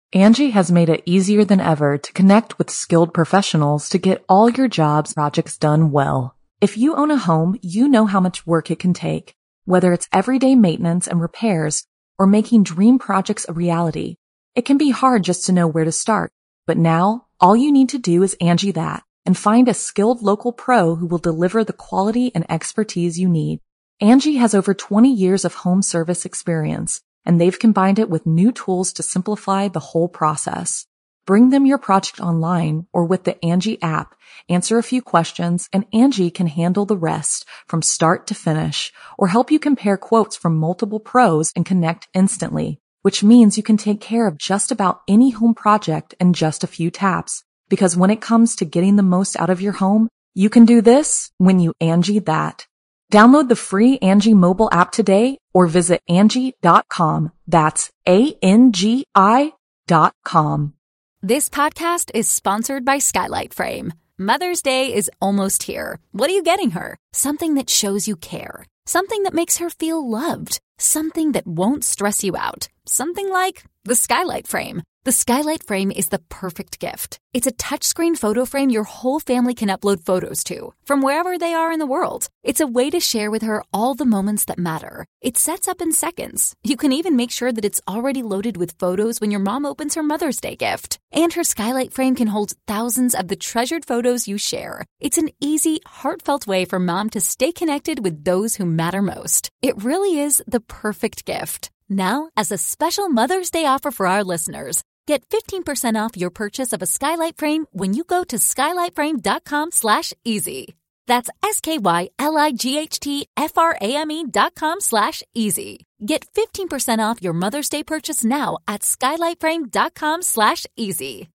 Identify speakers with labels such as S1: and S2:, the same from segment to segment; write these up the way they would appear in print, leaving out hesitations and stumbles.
S1: Angie has made it easier than ever to connect with skilled professionals to get all your jobs projects done well. If you own a home, you know how much work it can take, whether it's everyday maintenance and repairs or making dream projects a reality. It can be hard just to know where to start, but now all you need to do is Angie that and find a skilled local pro who will deliver the quality and expertise you need. Angie has over 20 years of home service experience, and they've combined it with new tools to simplify the whole process. Bring them your project online or with the Angie app, answer a few questions, and Angie can handle the rest from start to finish, or help you compare quotes from multiple pros and connect instantly, which means you can take care of just about any home project in just a few taps. Because when it comes to getting the most out of your home, you can do this when you Angie that. Download the free Angie mobile app today or visit Angie.com. That's ANGI.com.
S2: This podcast is sponsored by Skylight Frame. Mother's Day is almost here. What are you getting her? Something that shows you care. Something that makes her feel loved. Something that won't stress you out. Something like the Skylight Frame. The Skylight Frame is the perfect gift. It's a touchscreen photo frame your whole family can upload photos to, from wherever they are in the world. It's a way to share with her all the moments that matter. It sets up in seconds. You can even make sure that it's already loaded with photos when your mom opens her Mother's Day gift. And her Skylight Frame can hold thousands of the treasured photos you share. It's an easy, heartfelt way for mom to stay connected with those who matter most. It really is the perfect gift. Now, as a special Mother's Day offer for our listeners, get 15% off your purchase of a Skylight Frame when you go to skylightframe.com/easy. That's SKYLIGHTFRAME.com/easy. Get 15% off your Mother's Day purchase now at skylightframe.com/easy.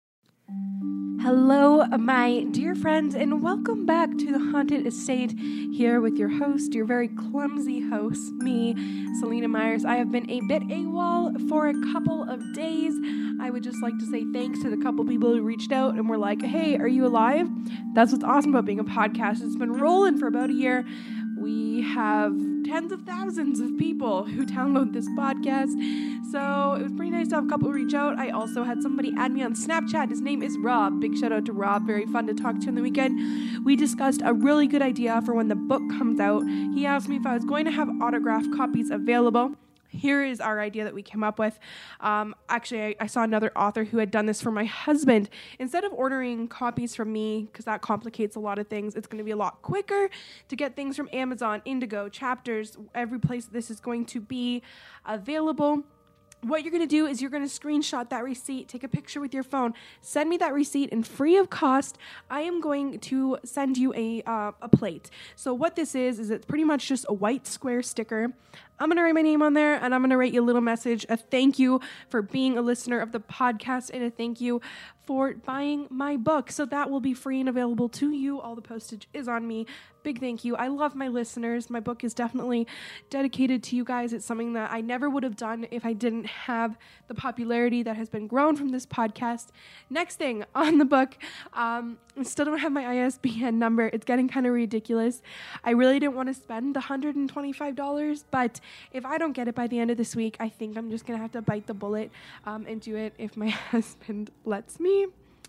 S3: Hello, my dear friends, and welcome back to the Haunted Estate here with your host, your very clumsy host, me, Selena Myers. I have been a bit AWOL for a couple of days. I would just like to say thanks to the couple people who reached out and were like, hey, are you alive? That's what's awesome about being a podcast. It's been rolling for about a year. We have tens of thousands of people who download this podcast, so it was pretty nice to have a couple reach out. I also had somebody add me on Snapchat. His name is Rob. Big shout out to Rob. Very fun to talk to on the weekend. We discussed a really good idea for when the book comes out. He asked me if I was going to have autographed copies available. Here is our idea that we came up with. Actually, I saw another author who had done this for my husband. Instead of ordering copies from me, because that complicates a lot of things, it's going to be a lot quicker to get things from Amazon, Indigo, Chapters, every place this is going to be available. What you're going to do is you're going to screenshot that receipt, take a picture with your phone, send me that receipt, and free of cost, I am going to send you a plate. So what this is it's pretty much just a white square sticker. I'm going to write my name on there, and I'm going to write you a little message, a thank you for being a listener of the podcast, and a thank you for buying my book. So that will be free and available to you. All the postage is on me. Big thank you. I love my listeners. My book is definitely dedicated to you guys. It's something that I never would have done if I didn't have the popularity that has been grown from this podcast. Next thing on the book, I still don't have my ISBN number. It's getting kind of ridiculous. I really didn't want to spend the $125, but if I don't get it by the end of this week, I think I'm just going to have to bite the bullet and do it if my husband lets me.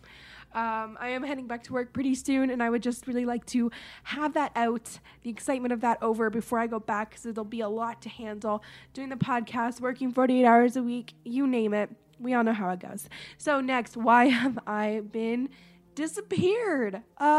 S3: I am heading back to work pretty soon, and I would just really like to have that out, the excitement of that over before I go back, because it'll be a lot to handle. Doing the podcast, working 48 hours a week, you name it. We all know how it goes. So next, why have I been disappeared?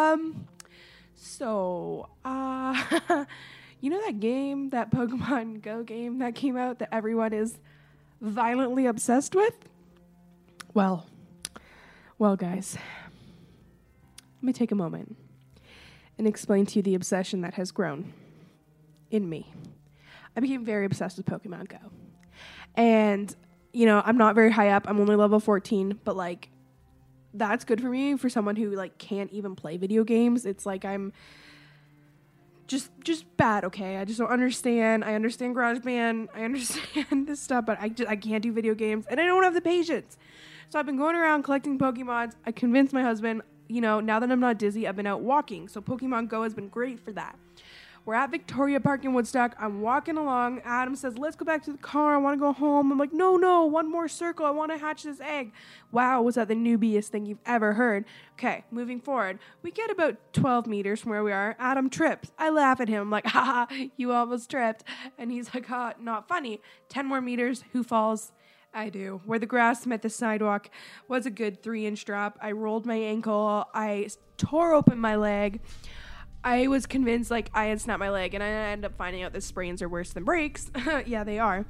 S3: You know that game, that Pokemon Go game that came out that everyone is violently obsessed with? Well, guys, let me take a moment and explain to you the obsession that has grown in me. I became very obsessed with Pokemon Go. And, you know, I'm not very high up. I'm only level 14, but, like, that's good for me for someone who, like, can't even play video games. It's like I'm just bad, okay? I just don't understand. I understand GarageBand. I understand this stuff, but I can't do video games, and I don't have the patience. So I've been going around collecting Pokemons. I convinced my husband, you know, now that I'm not dizzy, I've been out walking. So Pokemon Go has been great for that. We're at Victoria Park in Woodstock. I'm walking along. Adam says, let's go back to the car. I want to go home. I'm like, no, one more circle. I want to hatch this egg. Wow, was that the newbiest thing you've ever heard? Okay, moving forward. We get about 12 meters from where we are. Adam trips. I laugh at him. I'm like, haha, you almost tripped. And he's like, not funny. 10 more meters. Who falls? I do. Where the grass met the sidewalk was a good 3-inch drop. I rolled my ankle. I tore open my leg. I was convinced like I had snapped my leg, and I ended up finding out that sprains are worse than breaks. Yeah, they are.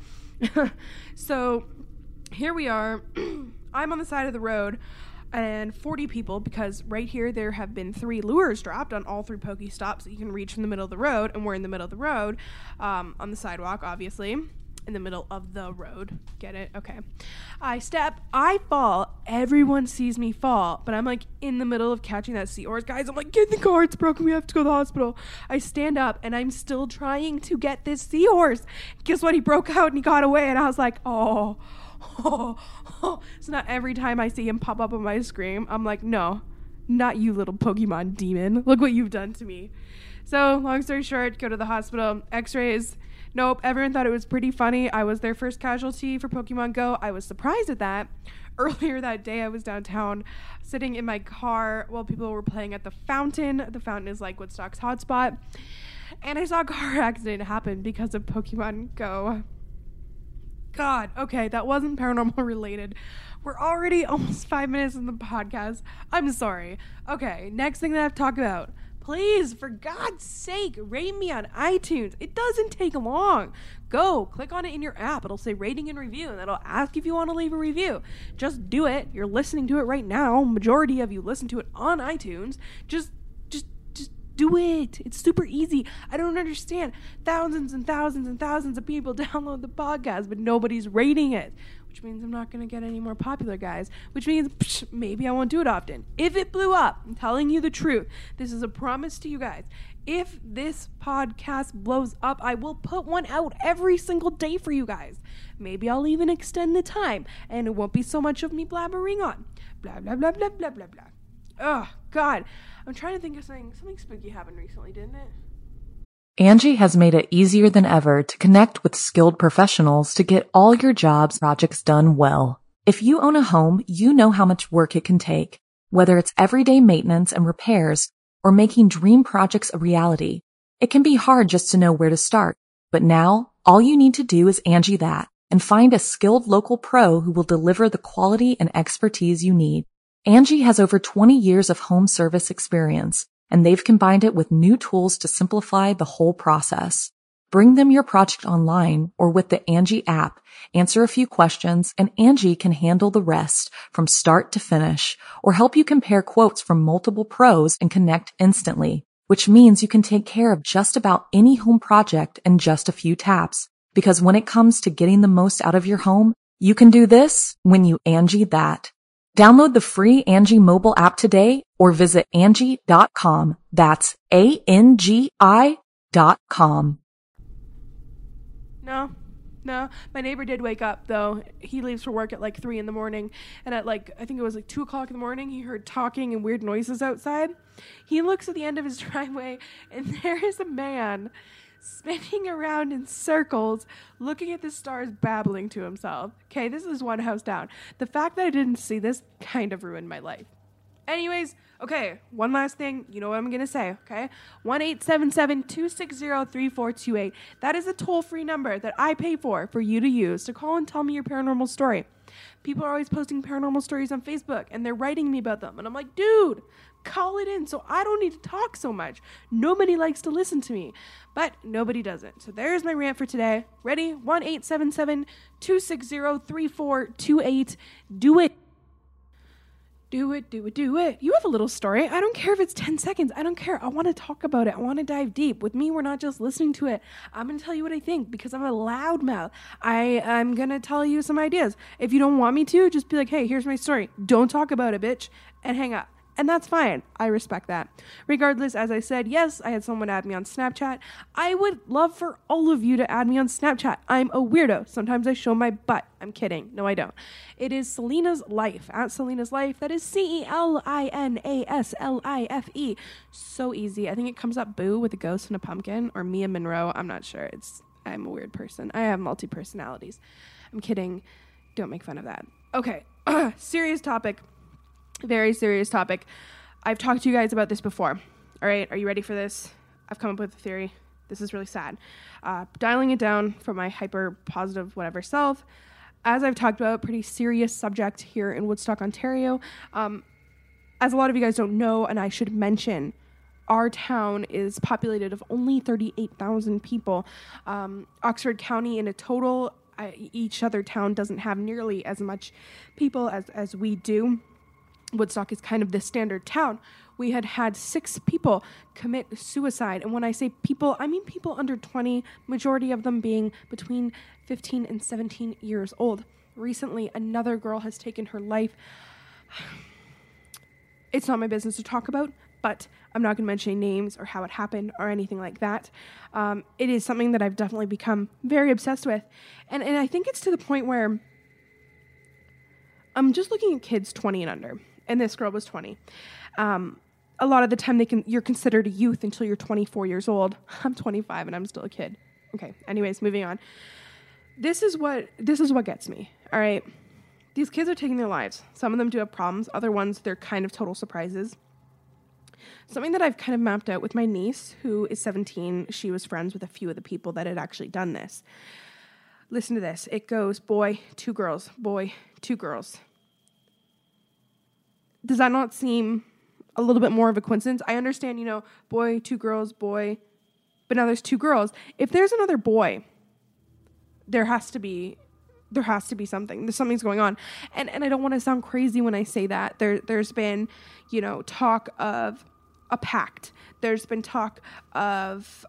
S3: So here we are. I'm on the side of the road, and 40 people, because right here there have been 3 lures dropped on all 3 Pokestops that you can reach from the middle of the road, and we're in the middle of the road, on the sidewalk, obviously. In the middle of the road. Get it? Okay. I step, I fall. Everyone sees me fall, but I'm like in the middle of catching that seahorse. Guys, I'm like, get in the car, it's broken, we have to go to the hospital. I stand up and I'm still trying to get this seahorse. Guess what? He broke out and he got away, and I was like, oh. So now every time I see him pop up on my screen, I'm like, no, not you, little Pokemon demon. Look what you've done to me. So long story short, go to the hospital, x-rays. Nope, everyone thought it was pretty funny. I was their first casualty for Pokemon Go. I was surprised at that. Earlier that day, I was downtown sitting in my car while people were playing at the fountain. The fountain is like Woodstock's hotspot. And I saw a car accident happen because of Pokemon Go. God, okay, that wasn't paranormal related. We're already almost 5 minutes in the podcast. I'm sorry. Okay, next thing that I have to talk about. Please, for God's sake, rate me on iTunes. It doesn't take long. Go, click on it in your app. It'll say rating and review, and it'll ask if you want to leave a review. Just do it. You're listening to it right now. Majority of you listen to it on iTunes. Just do it. It's super easy. I don't understand. Thousands and thousands and thousands of people download the podcast, but nobody's rating it. Which means I'm not going to get any more popular, guys. Which means maybe I won't do it often. If it blew up, I'm telling you the truth. This is a promise to you guys. If this podcast blows up, I will put one out every single day for you guys. Maybe I'll even extend the time, and it won't be so much of me blabbering on. Blah, blah, blah, blah, blah, blah, blah. Oh, God. I'm trying to think of something spooky happened recently, didn't it?
S1: Angie has made it easier than ever to connect with skilled professionals to get all your jobs projects done well. If you own a home, you know how much work it can take, whether it's everyday maintenance and repairs or making dream projects a reality. It can be hard just to know where to start, but now all you need to do is Angie that and find a skilled local pro who will deliver the quality and expertise you need. Angie has over 20 years of home service experience, and they've combined it with new tools to simplify the whole process. Bring them your project online or with the Angie app, answer a few questions, and Angie can handle the rest from start to finish, or help you compare quotes from multiple pros and connect instantly, which means you can take care of just about any home project in just a few taps. Because when it comes to getting the most out of your home, you can do this when you Angie that. Download the free Angie mobile app today or visit Angie.com. That's ANGI.com.
S3: No. My neighbor did wake up, though. He leaves for work at like 3 in the morning. And at I think it was like 2 o'clock in the morning, he heard talking and weird noises outside. He looks at the end of his driveway, and there is a man spinning around in circles, looking at the stars, babbling to himself. Okay, this is one house down. The fact that I didn't see this kind of ruined my life. Anyways, okay, one last thing. You know what I'm going to say, okay? 1-877-260-3428. That is a toll-free number that I pay for you to use to call and tell me your paranormal story. People are always posting paranormal stories on Facebook, and they're writing me about them. And I'm like, dude, call it in so I don't need to talk so much. Nobody likes to listen to me, but nobody doesn't. So there's my rant for today. Ready? 1-877-260-3428. Do it. Do it. You have a little story. I don't care if it's 10 seconds. I don't care. I want to talk about it. I want to dive deep. With me, we're not just listening to it. I'm going to tell you what I think because I'm a loudmouth. I'm going to tell you some ideas. If you don't want me to, just be like, hey, here's my story. Don't talk about it, bitch, and hang up. And that's fine. I respect that. Regardless, as I said, yes, I had someone add me on Snapchat. I would love for all of you to add me on Snapchat. I'm a weirdo. Sometimes I show my butt. I'm kidding. No, I don't. It is Selena's Life. At Selena's Life. That is CELINASLIFE. So easy. I think it comes up Boo with a ghost and a pumpkin, or Mia Monroe. I'm not sure. I'm a weird person. I have multi-personalities. I'm kidding. Don't make fun of that. Okay. Serious topic. Very serious topic. I've talked to you guys about this before. All right. Are you ready for this? I've come up with a theory. This is really sad. Dialing it down from my hyper positive whatever self. As I've talked about, pretty serious subject here in Woodstock, Ontario. As a lot of you guys don't know, and I should mention, our town is populated of only 38,000 people. Oxford County in a total, each other town doesn't have nearly as much people as we do. Woodstock is kind of the standard town. We had 6 people commit suicide. And when I say people, I mean people under 20, majority of them being between 15 and 17 years old. Recently, another girl has taken her life. It's not my business to talk about, but I'm not going to mention names or how it happened or anything like that. It is something that I've definitely become very obsessed with. And I think it's to the point where I'm just looking at kids 20 and under. And this girl was 20. A lot of the time you're considered a youth until you're 24 years old. I'm 25 and I'm still a kid. Okay. Anyways, moving on. This is what gets me. All right. These kids are taking their lives. Some of them do have problems. Other ones, they're kind of total surprises. Something that I've kind of mapped out with my niece, who is 17. She was friends with a few of the people that had actually done this. Listen to this. It goes, boy, 2 girls, boy, 2 girls. Does that not seem a little bit more of a coincidence? I understand, boy, 2 girls, boy, but now there's 2 girls. If there's another boy, there has to be something. Something's going on. And I don't want to sound crazy when I say that. There's been, talk of a pact. There's been talk of,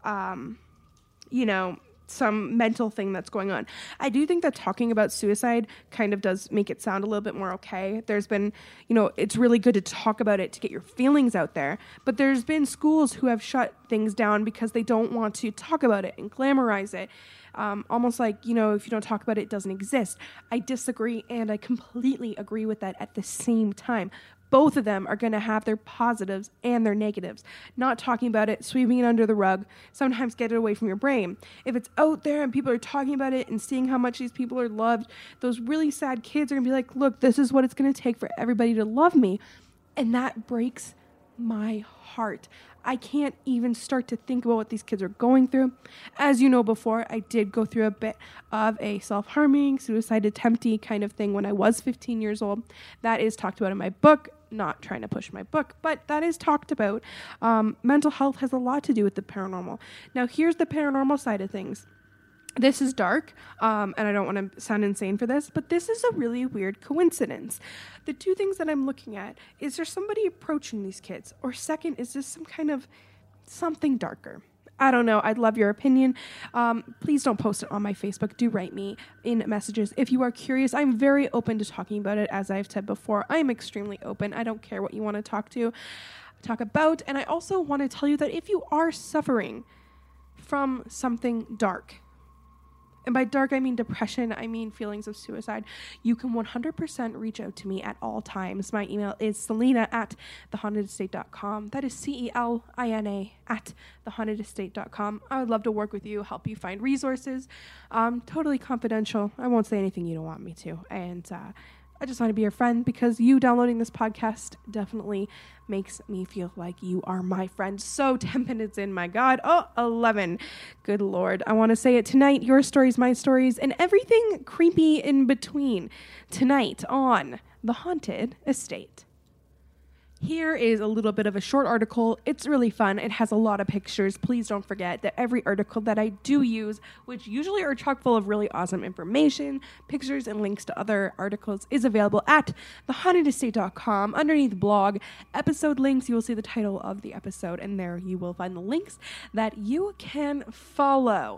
S3: some mental thing that's going on. I do think that talking about suicide kind of does make it sound a little bit more okay. There's been, it's really good to talk about it to get your feelings out there. But there's been schools who have shut things down because they don't want to talk about it and glamorize it. Almost like, if you don't talk about it, it doesn't exist. I disagree, and I completely agree with that at the same time. Both of them are going to have their positives and their negatives. Not talking about it, sweeping it under the rug, sometimes get it away from your brain. If it's out there and people are talking about it and seeing how much these people are loved, those really sad kids are going to be like, look, this is what it's going to take for everybody to love me. And that breaks my heart. I can't even start to think about what these kids are going through. As you know before, I did go through a bit of a self-harming, suicide attempty kind of thing when I was 15 years old. That is talked about in my book. Not trying to push my book, but that is talked about. Mental health has a lot to do with the paranormal. Now, here's the paranormal side of things. This is dark, and I don't want to sound insane for this, but this is a really weird coincidence. The 2 things that I'm looking at, is there somebody approaching these kids? Or second, is this some kind of something darker? I don't know. I'd love your opinion. Please don't post it on my Facebook. Do write me in messages. If you are curious, I'm very open to talking about it. As I've said before, I am extremely open. I don't care what you want to talk about. And I also want to tell you that if you are suffering from something dark, and by dark, I mean depression, I mean feelings of suicide, you can 100% reach out to me at all times. My email is selena@thehauntedestate.com. That is CELINA @thehauntedestate.com. I would love to work with you, help you find resources. Totally confidential. I won't say anything you don't want me to. And I just want to be your friend, because you downloading this podcast definitely makes me feel like you are my friend. So 10 minutes in, my God. 11. Good Lord. I want to say it tonight. Your stories, my stories, and everything creepy in between. Tonight on The Haunted Estate. Here is a little bit of a short article. It's really fun. It has a lot of pictures. Please don't forget that every article that I do use, which usually are chock full of really awesome information, pictures, and links to other articles, is available at thehauntedestate.com. Underneath blog episode links, you will see the title of the episode, and there you will find the links that you can follow.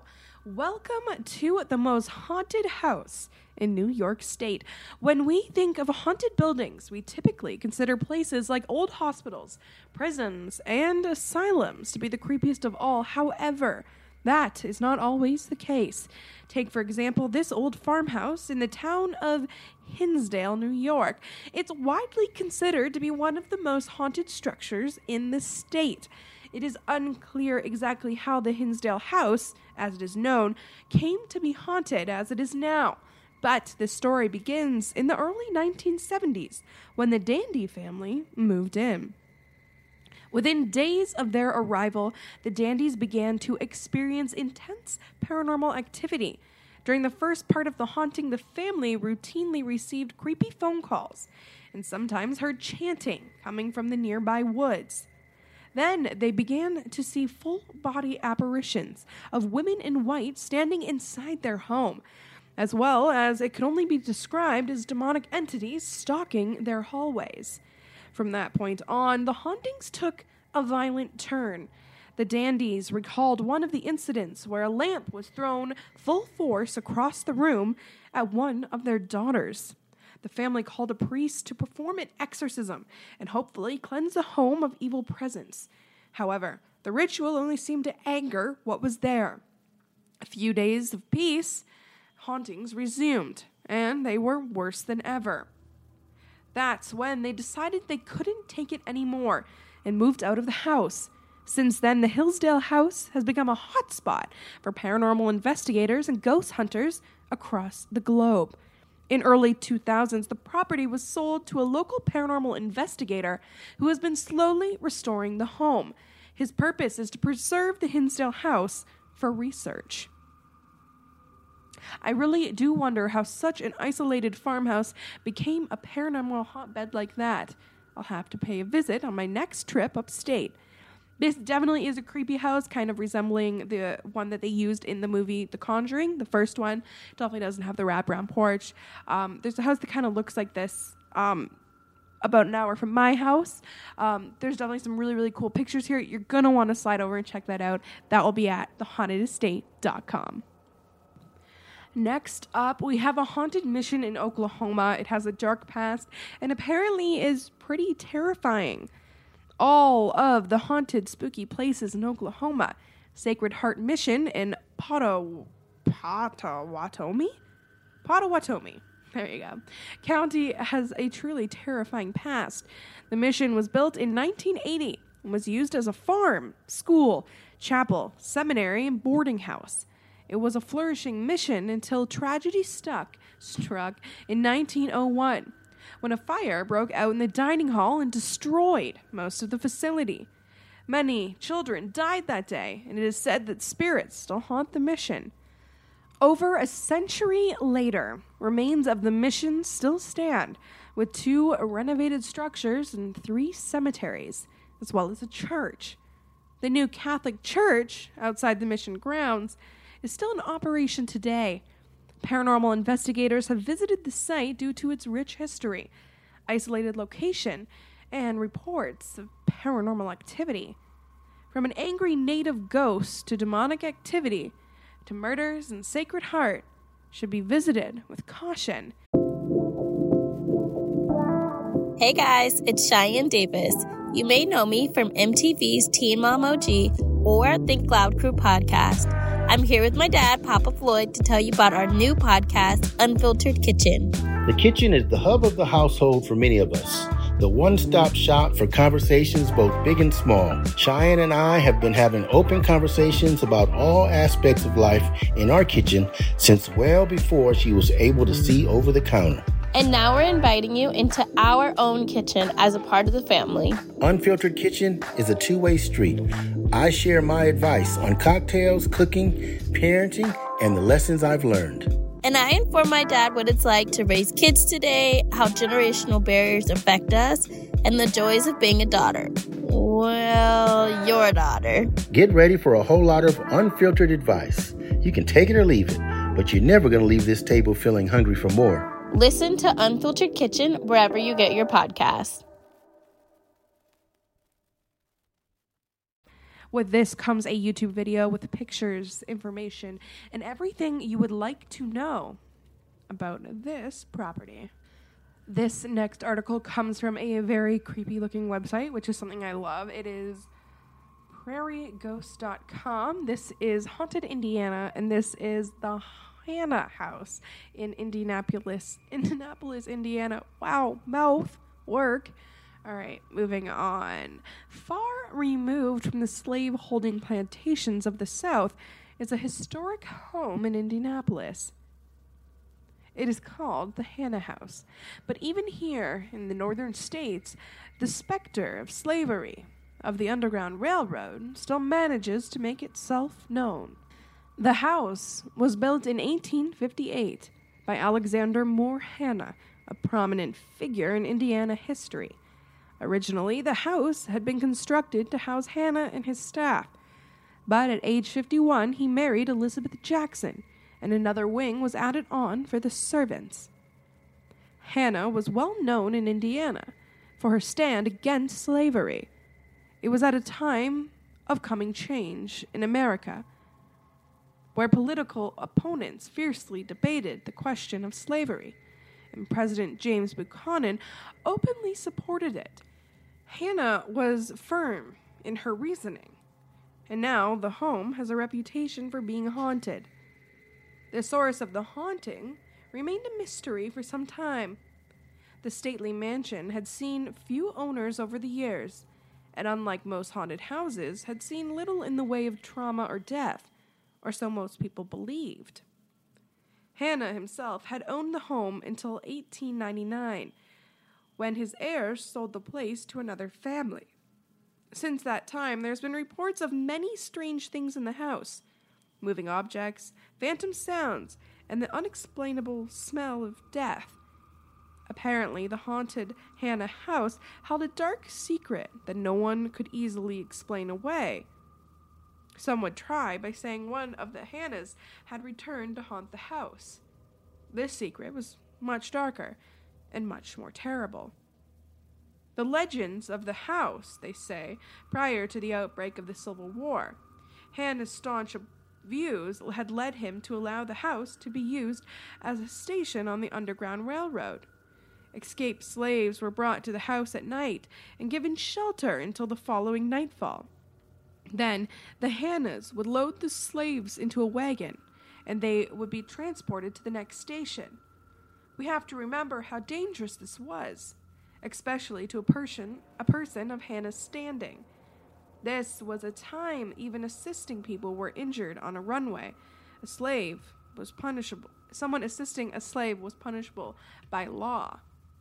S3: Welcome to the most haunted house in New York State. When we think of haunted buildings, we typically consider places like old hospitals, prisons, and asylums to be the creepiest of all. However, that is not always the case. Take, for example, this old farmhouse in the town of Hinsdale, New York. It's widely considered to be one of the most haunted structures in the state. It is unclear exactly how the Hinsdale house, as it is known, came to be haunted as it is now. But the story begins in the early 1970s when the Dandy family moved in. Within days of their arrival, the Dandys began to experience intense paranormal activity. During the first part of the haunting, the family routinely received creepy phone calls and sometimes heard chanting coming from the nearby woods. Then they began to see full-body apparitions of women in white standing inside their home, as well as it could only be described as demonic entities stalking their hallways. From that point on, the hauntings took a violent turn. The Dandys recalled one of the incidents where a lamp was thrown full force across the room at one of their daughters. The family called a priest to perform an exorcism and hopefully cleanse the home of evil presence. However, the ritual only seemed to anger what was there. A few days of peace, hauntings resumed, and they were worse than ever. That's when they decided they couldn't take it anymore and moved out of the house. Since then, the Hinsdale house has become a hotspot for paranormal investigators and ghost hunters across the globe. In early 2000s, the property was sold to a local paranormal investigator who has been slowly restoring the home. His purpose is to preserve the Hinsdale house for research. I really do wonder how such an isolated farmhouse became a paranormal hotbed like that. I'll have to pay a visit on my next trip upstate. This definitely is a creepy house, kind of resembling the one that they used in the movie The Conjuring. The first one definitely doesn't have the wraparound porch. There's a house that kind of looks like this about an hour from my house. There's definitely some really, really cool pictures here. You're going to want to slide over and check that out. That will be at thehauntedestate.com. Next up, we have a haunted mission in Oklahoma. It has a dark past and apparently is pretty terrifying. All of the haunted, spooky places in Oklahoma, Sacred Heart Mission in Pottawatomie? There you go. County has a truly terrifying past. The mission was built in 1980 and was used as a farm, school, chapel, seminary, and boarding house. It was a flourishing mission until tragedy struck in 1901. When a fire broke out in the dining hall and destroyed most of the facility. Many children died that day, and it is said that spirits still haunt the mission. Over a century later, remains of the mission still stand, with 2 renovated structures and 3 cemeteries, as well as a church. The new Catholic church, outside the mission grounds, is still in operation today. Paranormal investigators have visited the site due to its rich history, isolated location, and reports of paranormal activity. From an angry native ghost to demonic activity to murders and Sacred Heart should be visited with caution.
S4: Hey guys, it's Cheyenne Davis. You may know me from MTV's Teen Mom OG or Think Loud Crew podcast. I'm here with my dad, Papa Floyd, to tell you about our new podcast, Unfiltered Kitchen.
S5: The kitchen is the hub of the household for many of us. The one-stop shop for conversations both big and small. Cheyenne and I have been having open conversations about all aspects of life in our kitchen since well before she was able to see over the counter.
S4: And now we're inviting you into our own kitchen as a part of the family.
S5: Unfiltered Kitchen is a two-way street. I share my advice on cocktails, cooking, parenting, and the lessons I've learned.
S4: And I inform my dad what it's like to raise kids today, how generational barriers affect us, and the joys of being a daughter. Well, your daughter.
S5: Get ready for a whole lot of unfiltered advice. You can take it or leave it, but you're never going to leave this table feeling hungry for more.
S4: Listen to Unfiltered Kitchen wherever you get your podcasts.
S3: With this comes a YouTube video with pictures, information, and everything you would like to know about this property. This next article comes from a very creepy looking website, which is something I love. It is prairieghost.com. This is Haunted Indiana, and this is the Hannah House in Indianapolis, Indiana. Wow, mouth work. All right, moving on. Far removed from the slave-holding plantations of the South is a historic home in Indianapolis. It is called the Hannah House. But even here in the northern states, the specter of slavery, of the Underground Railroad, still manages to make itself known. The house was built in 1858 by Alexander Moore Hannah, a prominent figure in Indiana history. Originally, the house had been constructed to house Hannah and his staff, but at age 51, he married Elizabeth Jackson, and another wing was added on for the servants. Hannah was well known in Indiana for her stand against slavery. It was at a time of coming change in America, where political opponents fiercely debated the question of slavery, and President James Buchanan openly supported it. Hannah was firm in her reasoning, and now the home has a reputation for being haunted. The source of the haunting remained a mystery for some time. The stately mansion had seen few owners over the years, and unlike most haunted houses, had seen little in the way of trauma or death, or so most people believed. Hannah himself had owned the home until 1899, when his heirs sold the place to another family. Since that time, there's been reports of many strange things in the house: moving objects, phantom sounds, and the unexplainable smell of death. Apparently, the haunted Hannah house held a dark secret that no one could easily explain away. Some would try by saying one of the Hannahs had returned to haunt the house. This secret was much darker and much more terrible. The legends of the house, they say, prior to the outbreak of the Civil War. Hannah's staunch views had led him to allow the house to be used as a station on the Underground Railroad. Escaped slaves were brought to the house at night and given shelter until the following nightfall. Then the Hannahs would load the slaves into a wagon, and they would be transported to the next station. We have to remember how dangerous this was, especially to a person of Hannah's standing. This was a time even assisting people were injured on a runway. A slave was punishable. Someone assisting a slave was punishable by law.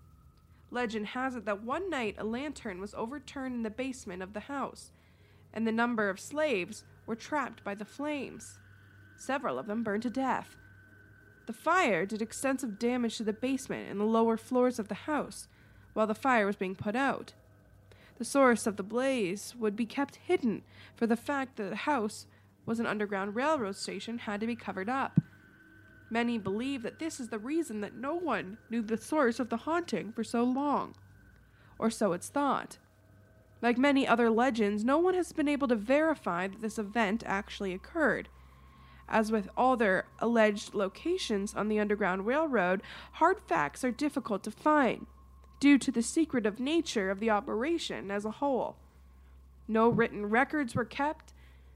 S3: Legend has it that one night a lantern was overturned in the basement of the house, and the number of slaves were trapped by the flames. Several of them burned to death. The fire did extensive damage to the basement and the lower floors of the house, while the fire was being put out. The source of the blaze would be kept hidden, for the fact that the house was an Underground Railroad station had to be covered up. Many believe that this is the reason that no one knew the source of the haunting for so long, or so it's thought. Like many other legends, no one has been able to verify that this event actually occurred. As with all their alleged locations on the Underground Railroad, hard facts are difficult to find, due to the secretive nature of the operation as a whole. No written records were kept,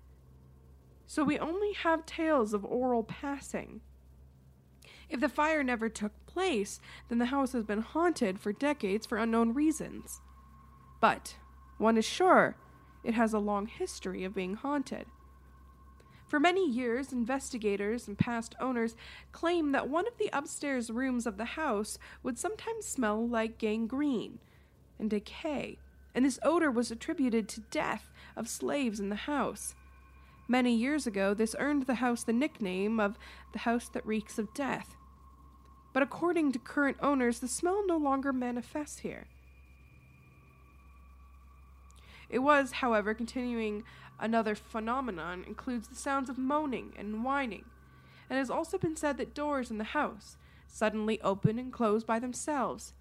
S3: so we only have tales of oral passing. If the fire never took place, then the house has been haunted for decades for unknown reasons. But one is sure it has a long history of being haunted. For many years, investigators and past owners claim that one of the upstairs rooms of the house would sometimes smell like gangrene and decay, and this odor was attributed to death of slaves in the house. Many years ago, this earned the house the nickname of the house that reeks of death. But according to current owners, the smell no longer manifests here. It was, however, continuing. Another phenomenon includes the sounds of moaning and whining, and it has also been said that doors in the house suddenly open and close by themselves.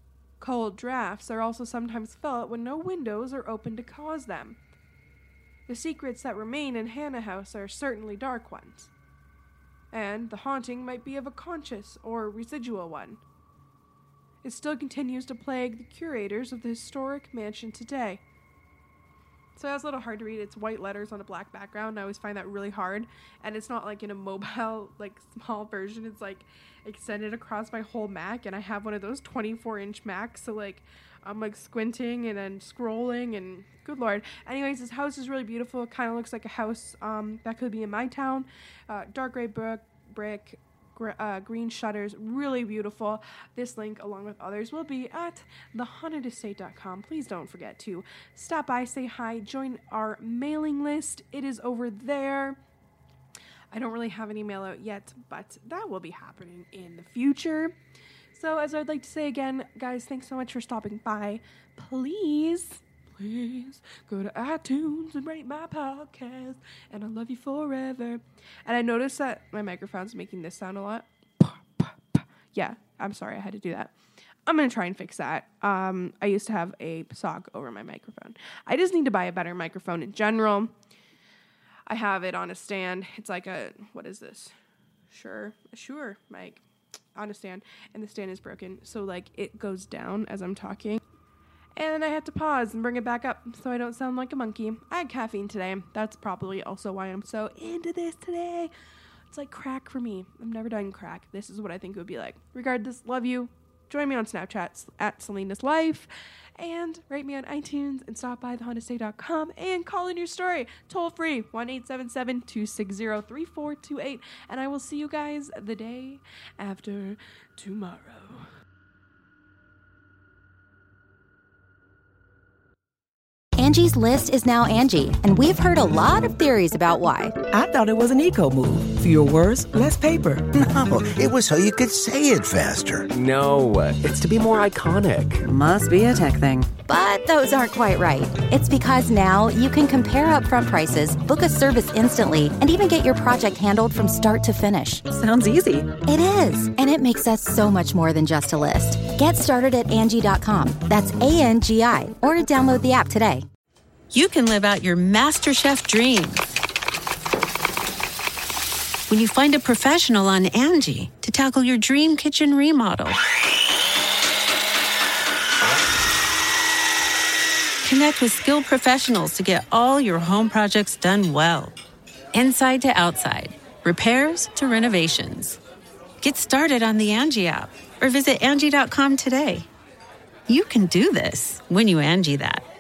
S3: Cold drafts are also sometimes felt when no windows are open to cause them. The secrets that remain in Hannah House are certainly dark ones. And the haunting might be of a conscious or residual one. It still continues to plague the curators of the historic mansion today. So that's a little hard to read. It's white letters on a black background. I always find that really hard. And it's not like in a mobile, like small version. It's like extended across my whole Mac. And I have one of those 24-inch Macs. So like I'm like squinting and then scrolling and good Lord. Anyways, this house is really beautiful. It kind of looks like a house that could be in my town. Dark gray brick. Green shutters, really beautiful. This link, along with others, will be at thehauntedestate.com. Please don't forget to stop by, say hi, join our mailing list. It is over there. I don't really have any mail out yet, but that will be happening in the future. So, as I'd like to say again, guys, thanks so much for stopping by. Please go to iTunes and rate my podcast, and I love you forever. And I noticed that my microphone's making this sound a lot. Yeah, I'm sorry I had to do that. I'm going to try and fix that. I used to have a sock over my microphone. I just need to buy a better microphone in general. I have it on a stand. It's like a, what is this? Shure mic on a stand, and the stand is broken. So like it goes down as I'm talking. And I had to pause and bring it back up so I don't sound like a monkey. I had caffeine today. That's probably also why I'm so into this today. It's like crack for me. I've never done crack. This is what I think it would be like. Regardless, love you. Join me on Snapchat at Selena's Life. And rate me on iTunes and stop by thehauntedestate.com and call in your story. Toll free, 1-877-260-3428. And I will see you guys the day after tomorrow.
S2: Angie's List is now Angie, and we've heard a lot of theories about why.
S6: I thought it was an eco move. Fewer words, less paper.
S7: No, it was so you could say it faster.
S8: No, it's to be more iconic.
S6: Must be a tech thing.
S2: But those aren't quite right. It's because now you can compare upfront prices, book a service instantly, and even get your project handled from start to finish.
S6: Sounds easy.
S2: It is, and it makes us so much more than just a list. Get started at Angie.com. That's ANGI, or download the app today.
S9: You can live out your MasterChef dreams when you find a professional on Angie to tackle your dream kitchen remodel. Connect with skilled professionals to get all your home projects done well. Inside to outside, repairs to renovations. Get started on the Angie app or visit Angie.com today. You can do this when you Angie that.